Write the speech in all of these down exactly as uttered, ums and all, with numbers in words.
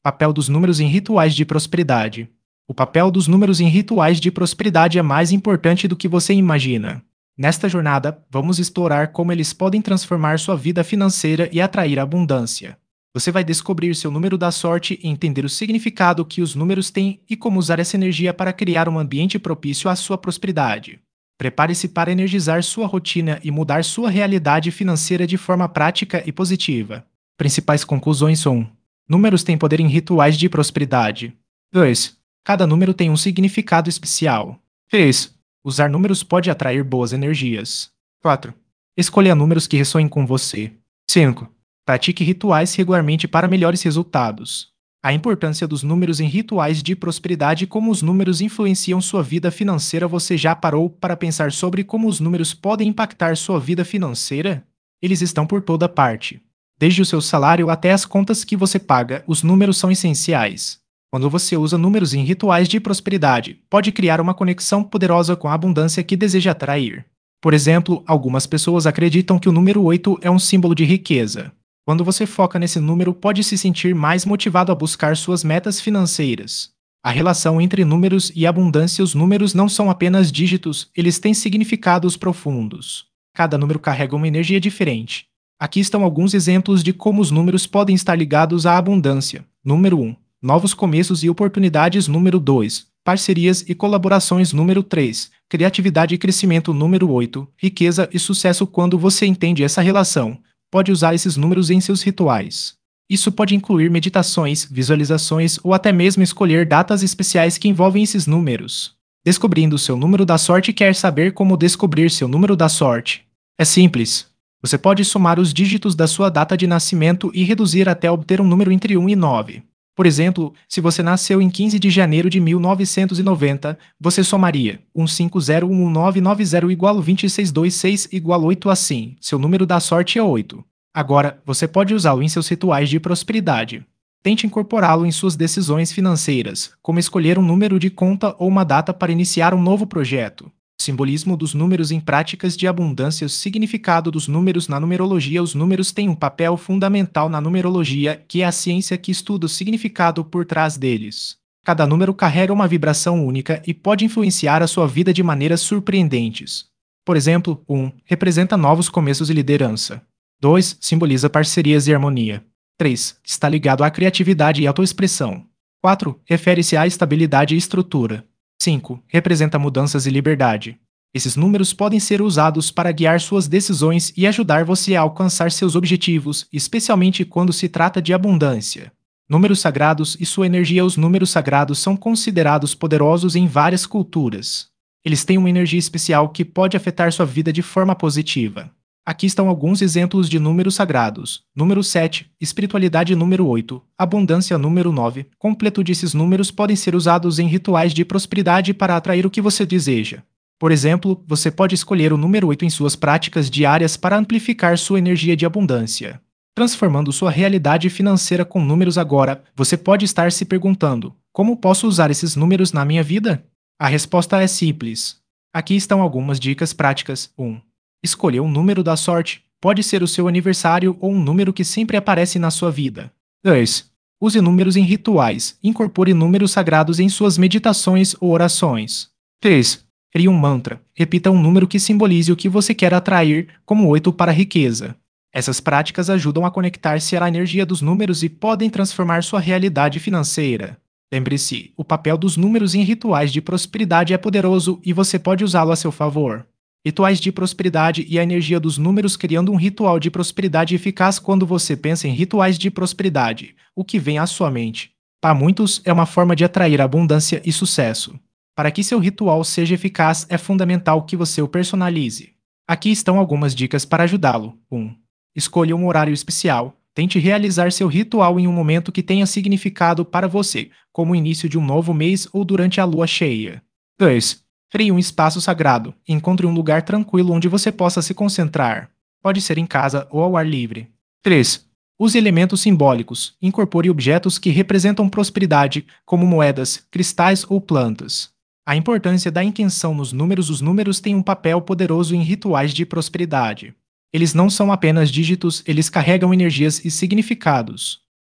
Papel dos números em rituais de prosperidade. O papel dos números em rituais de prosperidade é mais importante do que você imagina. Nesta jornada, vamos explorar como eles podem transformar sua vida financeira e atrair abundância. Você vai descobrir seu número da sorte e entender o significado que os números têm e como usar essa energia para criar um ambiente propício à sua prosperidade. Prepare-se para energizar sua rotina e mudar sua realidade financeira de forma prática e positiva. Principais conclusões são: números têm poder em rituais de prosperidade. dois. Cada número tem um significado especial. três. Usar números pode atrair boas energias. quatro. Escolha números que ressoem com você. cinco. Pratique rituais regularmente para melhores resultados. A importância dos números em rituais de prosperidade e como os números influenciam sua vida financeira. Você já parou para pensar sobre como os números podem impactar sua vida financeira? Eles estão por toda parte. Desde o seu salário até as contas que você paga, os números são essenciais. Quando você usa números em rituais de prosperidade, pode criar uma conexão poderosa com a abundância que deseja atrair. Por exemplo, algumas pessoas acreditam que o número oito é um símbolo de riqueza. Quando você foca nesse número, pode se sentir mais motivado a buscar suas metas financeiras. A relação entre números e abundância. Os números não são apenas dígitos, eles têm significados profundos. Cada número carrega uma energia diferente. Aqui estão alguns exemplos de como os números podem estar ligados à abundância. Número um. Novos começos e oportunidades. Número dois. Parcerias e colaborações. Número três. Criatividade e crescimento. Número oito. Riqueza e sucesso. Quando você entende essa relação, pode usar esses números em seus rituais. Isso pode incluir meditações, visualizações ou até mesmo escolher datas especiais que envolvem esses números. Descobrindo seu número da sorte. Quer saber como descobrir seu número da sorte? É simples. Você pode somar os dígitos da sua data de nascimento e reduzir até obter um número entre um e nove. Por exemplo, se você nasceu em quinze de janeiro de mil novecentos e noventa, você somaria um cinco zero um nove nove zero igual vinte e seis vinte e seis igual oito. Assim, seu número da sorte é oito. Agora, você pode usá-lo em seus rituais de prosperidade. Tente incorporá-lo em suas decisões financeiras, como escolher um número de conta ou uma data para iniciar um novo projeto. Simbolismo dos números em práticas de abundância. O significado dos números na numerologia. Os números têm um papel fundamental na numerologia, que é a ciência que estuda o significado por trás deles. Cada número carrega uma vibração única e pode influenciar a sua vida de maneiras surpreendentes. Por exemplo, um representa novos começos e liderança. dois simboliza parcerias e harmonia. três está ligado à criatividade e autoexpressão. quatro refere-se à estabilidade e estrutura. cinco representa mudanças e liberdade. Esses números podem ser usados para guiar suas decisões e ajudar você a alcançar seus objetivos, especialmente quando se trata de abundância. Números sagrados e sua energia. Os números sagrados são considerados poderosos em várias culturas. Eles têm uma energia especial que pode afetar sua vida de forma positiva. Aqui estão alguns exemplos de números sagrados. Número sete, espiritualidade. Número oito, abundância. Número nove, completude. Esses números podem ser usados em rituais de prosperidade para atrair o que você deseja. Por exemplo, você pode escolher o número oito em suas práticas diárias para amplificar sua energia de abundância. Transformando sua realidade financeira com números. Agora, você pode estar se perguntando: como posso usar esses números na minha vida? A resposta é simples. Aqui estão algumas dicas práticas. um. Escolher um número da sorte. Pode ser o seu aniversário ou um número que sempre aparece na sua vida. dois. Use números em rituais. Incorpore números sagrados em suas meditações ou orações. três. Crie um mantra. Repita um número que simbolize o que você quer atrair, como oito para a riqueza. Essas práticas ajudam a conectar-se à energia dos números e podem transformar sua realidade financeira. Lembre-se, o papel dos números em rituais de prosperidade é poderoso e você pode usá-lo a seu favor. Rituais de prosperidade e a energia dos números. Criando um ritual de prosperidade eficaz. Quando você pensa em rituais de prosperidade, o que vem à sua mente? Para muitos, é uma forma de atrair abundância e sucesso. Para que seu ritual seja eficaz, é fundamental que você o personalize. Aqui estão algumas dicas para ajudá-lo. um. Escolha um horário especial. Tente realizar seu ritual em um momento que tenha significado para você, como o início de um novo mês ou durante a lua cheia. dois. Crie um espaço sagrado. Encontre um lugar tranquilo onde você possa se concentrar. Pode ser em casa ou ao ar livre. três. Use elementos simbólicos. Incorpore objetos que representam prosperidade, como moedas, cristais ou plantas. A importância da intenção nos números. Os números têm um papel poderoso em rituais de prosperidade. Eles não são apenas dígitos, eles carregam energias e significados.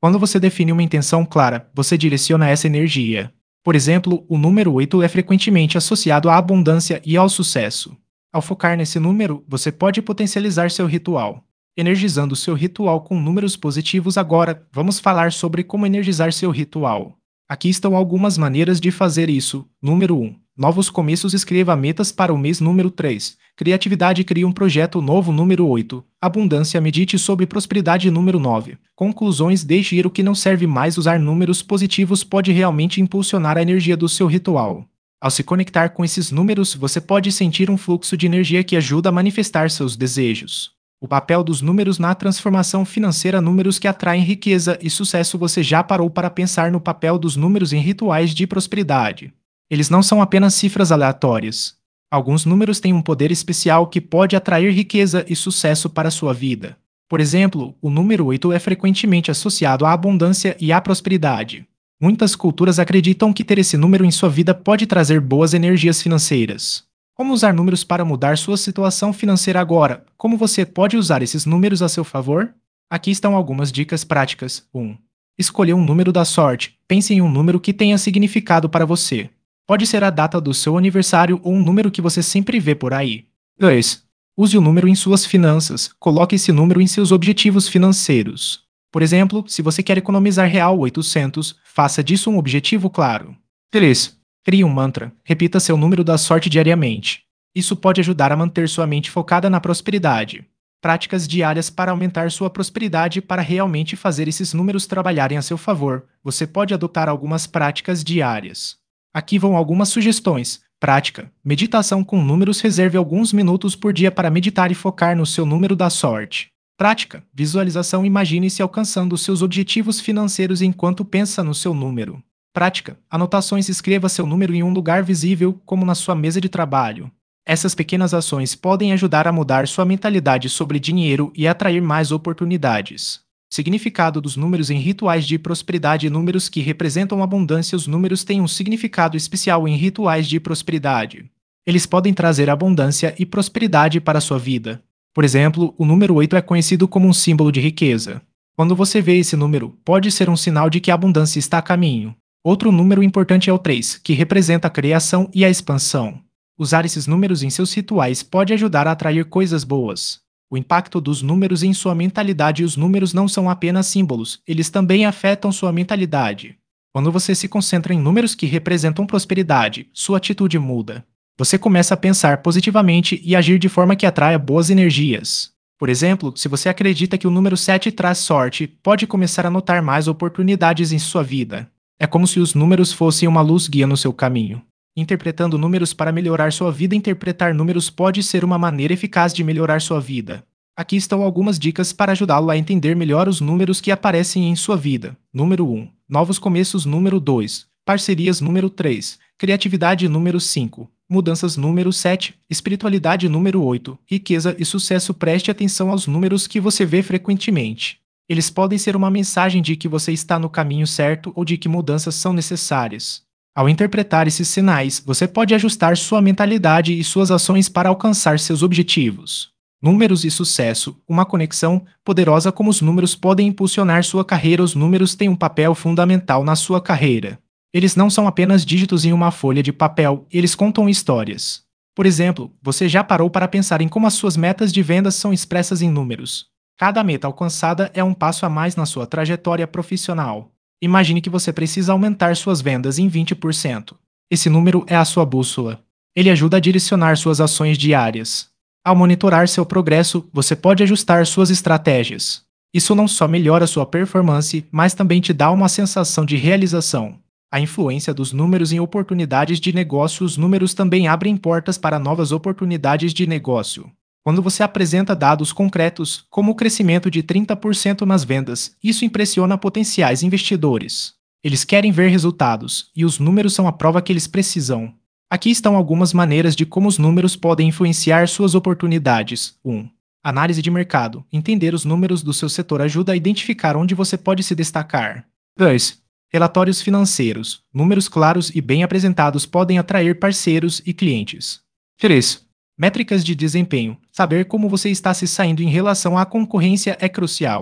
Quando você define uma intenção clara, você direciona essa energia. Por exemplo, o número oito é frequentemente associado à abundância e ao sucesso. Ao focar nesse número, você pode potencializar seu ritual. Energizando seu ritual com números positivos agora, vamos falar sobre como energizar seu ritual. Aqui estão algumas maneiras de fazer isso. Número um. Novos começos. Escreva metas para o mês número três. Criatividade. Crie um projeto novo. Número oito. Abundância. Medite sobre prosperidade. Número nove. Conclusões. Deixe ir o que não serve mais. Usar números positivos pode realmente impulsionar a energia do seu ritual. Ao se conectar com esses números, você pode sentir um fluxo de energia que ajuda a manifestar seus desejos. O papel dos números na transformação financeira. Números que atraem riqueza e sucesso. Você já parou para pensar no papel dos números em rituais de prosperidade? Eles não são apenas cifras aleatórias. Alguns números têm um poder especial que pode atrair riqueza e sucesso para sua vida. Por exemplo, o número oito é frequentemente associado à abundância e à prosperidade. Muitas culturas acreditam que ter esse número em sua vida pode trazer boas energias financeiras. Como usar números para mudar sua situação financeira agora? Como você pode usar esses números a seu favor? Aqui estão algumas dicas práticas. um. Escolha um número da sorte. Pense em um número que tenha significado para você. Pode ser a data do seu aniversário ou um número que você sempre vê por aí. dois. Use o número em suas finanças. Coloque esse número em seus objetivos financeiros. Por exemplo, se você quer economizar real oitocentos, faça disso um objetivo claro. três. Crie um mantra. Repita seu número da sorte diariamente. Isso pode ajudar a manter sua mente focada na prosperidade. Práticas diárias para aumentar sua prosperidade. Para realmente fazer esses números trabalharem a seu favor, você pode adotar algumas práticas diárias. Aqui vão algumas sugestões. Prática. Meditação com números. Reserve alguns minutos por dia para meditar e focar no seu número da sorte. Prática. Visualização. Imagine-se alcançando seus objetivos financeiros enquanto pensa no seu número. Prática. Anotações. Escreva seu número em um lugar visível, como na sua mesa de trabalho. Essas pequenas ações podem ajudar a mudar sua mentalidade sobre dinheiro e atrair mais oportunidades. Significado dos números em rituais de prosperidade. Números que representam abundância. Os números têm um significado especial em rituais de prosperidade. Eles podem trazer abundância e prosperidade para sua vida. Por exemplo, o número oito é conhecido como um símbolo de riqueza. Quando você vê esse número, pode ser um sinal de que a abundância está a caminho. Outro número importante é o três, que representa a criação e a expansão. Usar esses números em seus rituais pode ajudar a atrair coisas boas. O impacto dos números em sua mentalidade. Os números não são apenas símbolos, eles também afetam sua mentalidade. Quando você se concentra em números que representam prosperidade, sua atitude muda. Você começa a pensar positivamente e agir de forma que atraia boas energias. Por exemplo, se você acredita que o número sete traz sorte, pode começar a notar mais oportunidades em sua vida. É como se os números fossem uma luz guia no seu caminho. Interpretando números para melhorar sua vida. Interpretar números pode ser uma maneira eficaz de melhorar sua vida. Aqui estão algumas dicas para ajudá-lo a entender melhor os números que aparecem em sua vida. Número um. Novos começos. Número dois. Parcerias. Número três. Criatividade. Número cinco. Mudanças. Número sete. Espiritualidade. Número oito. Riqueza e sucesso. Preste atenção aos números que você vê frequentemente. Eles podem ser uma mensagem de que você está no caminho certo ou de que mudanças são necessárias. Ao interpretar esses sinais, você pode ajustar sua mentalidade e suas ações para alcançar seus objetivos. Números e sucesso. Uma conexão poderosa. Como os números podem impulsionar sua carreira. Os números têm um papel fundamental na sua carreira. Eles não são apenas dígitos em uma folha de papel, eles contam histórias. Por exemplo, você já parou para pensar em como as suas metas de vendas são expressas em números? Cada meta alcançada é um passo a mais na sua trajetória profissional. Imagine que você precisa aumentar suas vendas em vinte por cento. Esse número é a sua bússola. Ele ajuda a direcionar suas ações diárias. Ao monitorar seu progresso, você pode ajustar suas estratégias. Isso não só melhora sua performance, mas também te dá uma sensação de realização. A influência dos números em oportunidades de negócio. Os números também abrem portas para novas oportunidades de negócio. Quando você apresenta dados concretos, como o crescimento de trinta por cento nas vendas, isso impressiona potenciais investidores. Eles querem ver resultados, e os números são a prova que eles precisam. Aqui estão algumas maneiras de como os números podem influenciar suas oportunidades. um. Análise de mercado. Entender os números do seu setor ajuda a identificar onde você pode se destacar. dois. Relatórios financeiros. Números claros e bem apresentados podem atrair parceiros e clientes. três. Métricas de desempenho. Saber como você está se saindo em relação à concorrência é crucial.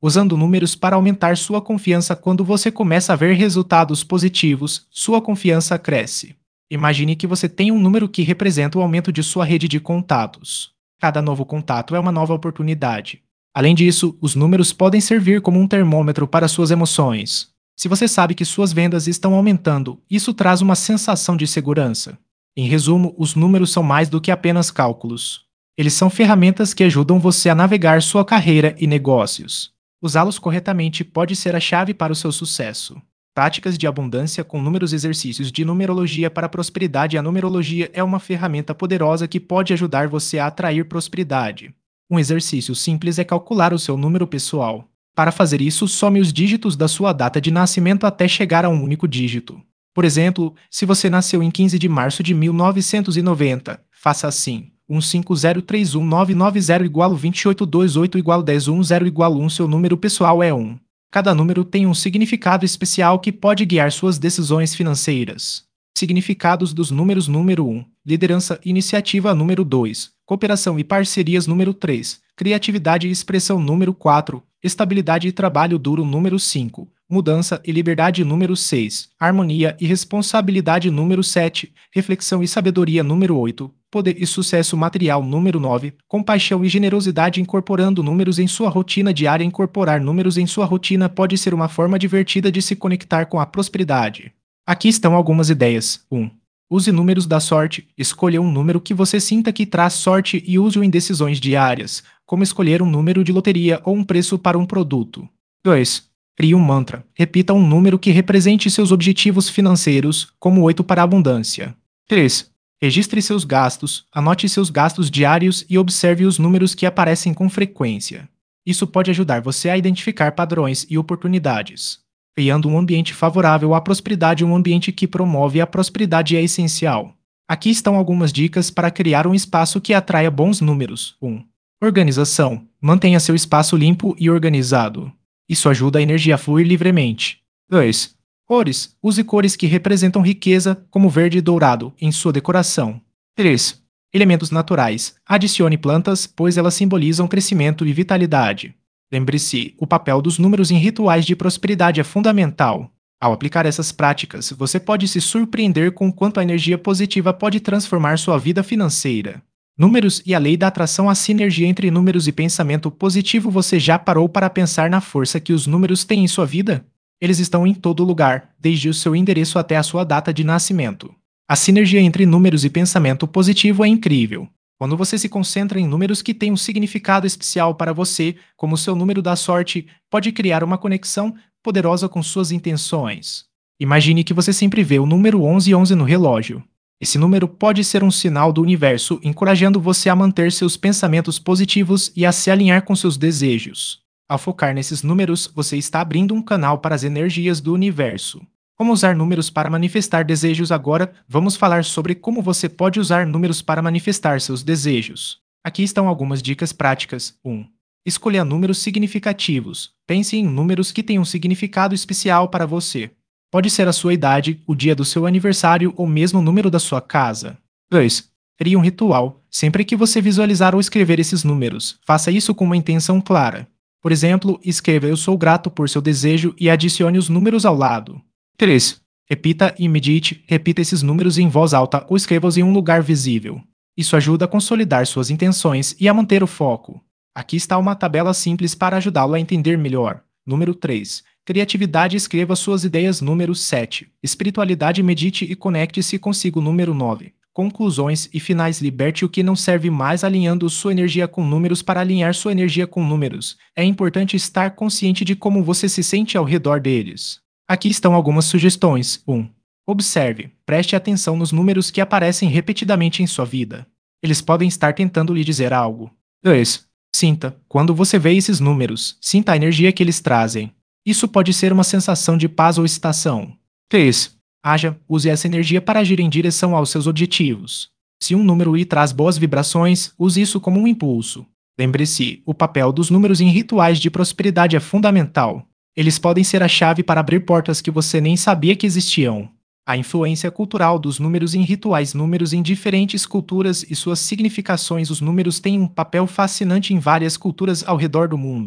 Usando números para aumentar sua confiança. Quando você começa a ver resultados positivos, sua confiança cresce. Imagine que você tem um número que representa o aumento de sua rede de contatos. Cada novo contato é uma nova oportunidade. Além disso, os números podem servir como um termômetro para suas emoções. Se você sabe que suas vendas estão aumentando, isso traz uma sensação de segurança. Em resumo, os números são mais do que apenas cálculos. Eles são ferramentas que ajudam você a navegar sua carreira e negócios. Usá-los corretamente pode ser a chave para o seu sucesso. Práticas de abundância com números. Exercícios de numerologia para a prosperidade. A numerologia é uma ferramenta poderosa que pode ajudar você a atrair prosperidade. Um exercício simples é calcular o seu número pessoal. Para fazer isso, some os dígitos da sua data de nascimento até chegar a um único dígito. Por exemplo, se você nasceu em quinze de março de mil novecentos e noventa, faça assim: um cinco zero três um nove nove zero igual vinte e oito vinte e oito igual dez um zero igual um. Seu número pessoal é um. Cada número tem um significado especial que pode guiar suas decisões financeiras. Significados dos números. Número um. Liderança e iniciativa. Número dois. Cooperação e parcerias. Número três. Criatividade e expressão. Número quatro. Estabilidade e trabalho duro. Número cinco. Mudança e liberdade. Número seis. Harmonia e responsabilidade. Número sete. Reflexão e sabedoria. Número oito. Poder e sucesso material. Número nove. Compaixão e generosidade. Incorporando números em sua rotina diária. Incorporar números em sua rotina pode ser uma forma divertida de se conectar com a prosperidade. Aqui estão algumas ideias. um. Use números da sorte. Escolha um número que você sinta que traz sorte e use-o em decisões diárias, como escolher um número de loteria ou um preço para um produto. dois. Crie um mantra. Repita um número que represente seus objetivos financeiros, como oito para a abundância. três. Registre seus gastos, anote seus gastos diários e observe os números que aparecem com frequência. Isso pode ajudar você a identificar padrões e oportunidades. Criando um ambiente favorável à prosperidade. Um ambiente que promove a prosperidade é essencial. Aqui estão algumas dicas para criar um espaço que atraia bons números. um. Organização. Mantenha seu espaço limpo e organizado. Isso ajuda a energia a fluir livremente. dois. Cores. Use cores que representam riqueza, como verde e dourado, em sua decoração. três. Elementos naturais. Adicione plantas, pois elas simbolizam crescimento e vitalidade. Lembre-se, o papel dos números em rituais de prosperidade é fundamental. Ao aplicar essas práticas, você pode se surpreender com quanto a energia positiva pode transformar sua vida financeira. Números e a lei da atração. A sinergia entre números e pensamento positivo. Você já parou para pensar na força que os números têm em sua vida? Eles estão em todo lugar, desde o seu endereço até a sua data de nascimento. A sinergia entre números e pensamento positivo é incrível. Quando você se concentra em números que têm um significado especial para você, como o seu número da sorte, pode criar uma conexão poderosa com suas intenções. Imagine que você sempre vê o número onze onze no relógio. Esse número pode ser um sinal do universo encorajando você a manter seus pensamentos positivos e a se alinhar com seus desejos. Ao focar nesses números, você está abrindo um canal para as energias do universo. Como usar números para manifestar desejos? Agora, vamos falar sobre como você pode usar números para manifestar seus desejos. Aqui estão algumas dicas práticas. um. Escolha números significativos. Pense em números que têm um significado especial para você. Pode ser a sua idade, o dia do seu aniversário ou mesmo o número da sua casa. dois. Crie um ritual. Sempre que você visualizar ou escrever esses números, faça isso com uma intenção clara. Por exemplo, escreva "Eu sou grato por seu desejo" e adicione os números ao lado. três. Repita e medite. Repita esses números em voz alta ou escreva-os em um lugar visível. Isso ajuda a consolidar suas intenções e a manter o foco. Aqui está uma tabela simples para ajudá-lo a entender melhor. Número três. Criatividade. Escreva suas ideias. Número sete. Espiritualidade. Medite e conecte-se consigo. Número nove. Conclusões e finais. Liberte o que não serve mais, alinhando sua energia com números. Para alinhar sua energia com números, é importante estar consciente de como você se sente ao redor deles. Aqui estão algumas sugestões. um. Observe. Preste atenção nos números que aparecem repetidamente em sua vida. Eles podem estar tentando lhe dizer algo. dois. Sinta. Quando você vê esses números, sinta a energia que eles trazem. Isso pode ser uma sensação de paz ou excitação. três. Haja. Use essa energia para agir em direção aos seus objetivos. Se um número lhe traz boas vibrações, use isso como um impulso. Lembre-se, o papel dos números em rituais de prosperidade é fundamental. Eles podem ser a chave para abrir portas que você nem sabia que existiam. A influência cultural dos números em rituais. Números em diferentes culturas e suas significações. Os números têm um papel fascinante em várias culturas ao redor do mundo.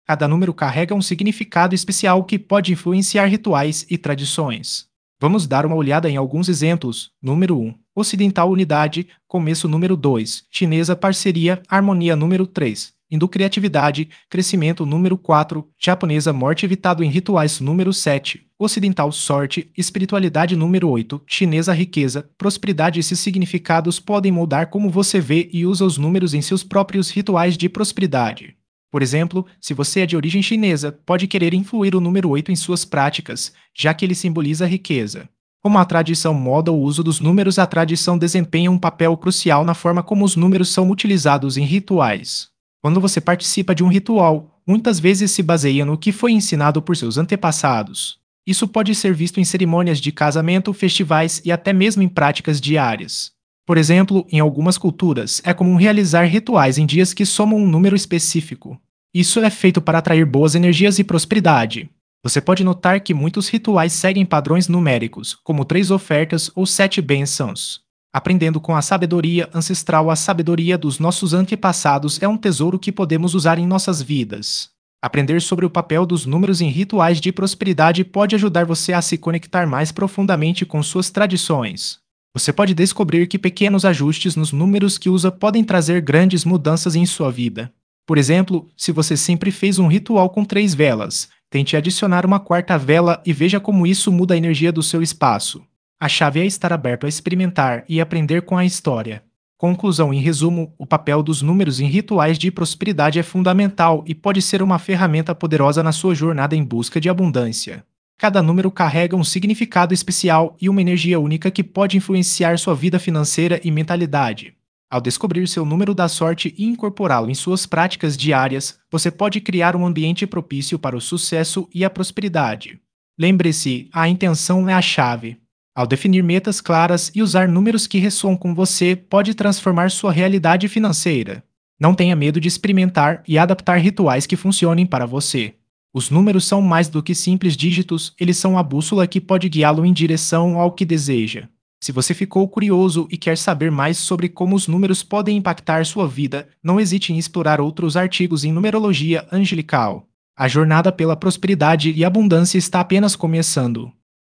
Cada número carrega um significado especial que pode influenciar rituais e tradições. Vamos dar uma olhada em alguns exemplos. Número um: Ocidental unidade, começo número dois, chinesa parceria, harmonia número três, hindu criatividade, crescimento número quatro, japonesa morte evitado em rituais número sete, ocidental sorte, espiritualidade número oito, chinesa riqueza, prosperidade. Esses significados podem moldar como você vê e usa os números em seus próprios rituais de prosperidade. Por exemplo, se você é de origem chinesa, pode querer influir o número oito em suas práticas, já que ele simboliza riqueza. Como a tradição molda o uso dos números, a tradição desempenha um papel crucial na forma como os números são utilizados em rituais. Quando você participa de um ritual, muitas vezes se baseia no que foi ensinado por seus antepassados. Isso pode ser visto em cerimônias de casamento, festivais e até mesmo em práticas diárias. Por exemplo, em algumas culturas, é comum realizar rituais em dias que somam um número específico. Isso é feito para atrair boas energias e prosperidade. Você pode notar que muitos rituais seguem padrões numéricos, como três ofertas ou sete bênçãos. Aprendendo com a sabedoria ancestral, a sabedoria dos nossos antepassados é um tesouro que podemos usar em nossas vidas. Aprender sobre o papel dos números em rituais de prosperidade pode ajudar você a se conectar mais profundamente com suas tradições. Você pode descobrir que pequenos ajustes nos números que usa podem trazer grandes mudanças em sua vida. Por exemplo, se você sempre fez um ritual com três velas, tente adicionar uma quarta vela e veja como isso muda a energia do seu espaço. A chave é estar aberto a experimentar e aprender com a história. Conclusão: em resumo, o papel dos números em rituais de prosperidade é fundamental e pode ser uma ferramenta poderosa na sua jornada em busca de abundância. Cada número carrega um significado especial e uma energia única que pode influenciar sua vida financeira e mentalidade. Ao descobrir seu número da sorte e incorporá-lo em suas práticas diárias, você pode criar um ambiente propício para o sucesso e a prosperidade. Lembre-se, a intenção é a chave. Ao definir metas claras e usar números que ressoam com você, pode transformar sua realidade financeira. Não tenha medo de experimentar e adaptar rituais que funcionem para você. Os números são mais do que simples dígitos, eles são a bússola que pode guiá-lo em direção ao que deseja. Se você ficou curioso e quer saber mais sobre como os números podem impactar sua vida, não hesite em explorar outros artigos em numerologia angelical. A jornada pela prosperidade e abundância está apenas começando.